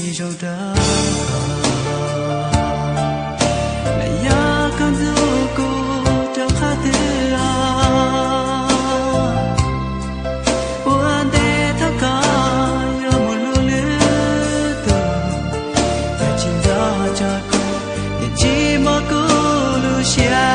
râu đó lại ya con du cô trong khát tư để thắp cả yo một lúa lứa từ ya chỉ ra cho cô ya chỉ mơ cô lu xia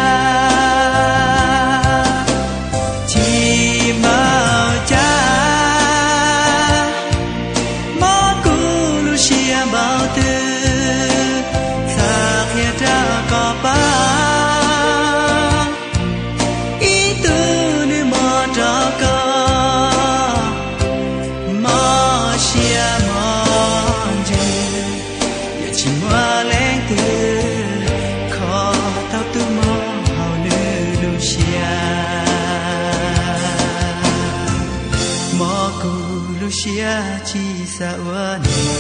Lucia chỉ xa ua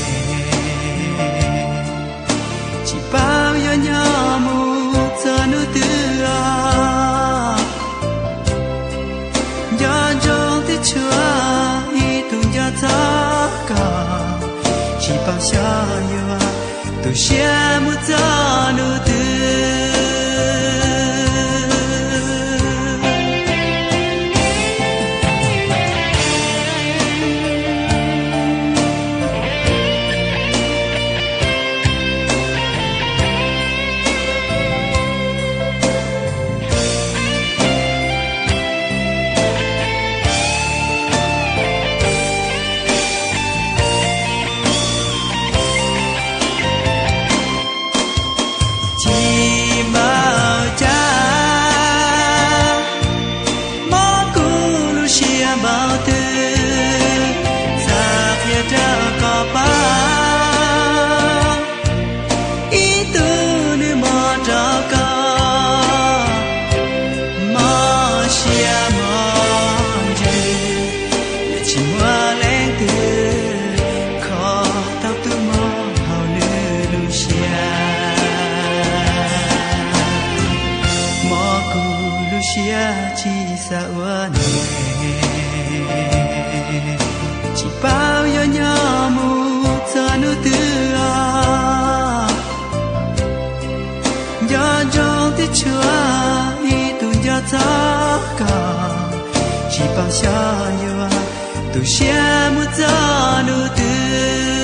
chỉ bao giờ nhớ một giờ nữa tư giờ trong thế chúa ý tung giờ ta cả chỉ bao giờ nhớ tôi sẽ một giờ nữa tư chỉ xa ua chỉ bao giờ nhớ một giờ nữa tư giờ trong thế chúa ý tung giờ ta cả chỉ bao giờ nhớ tôi sẽ một giờ nữa tư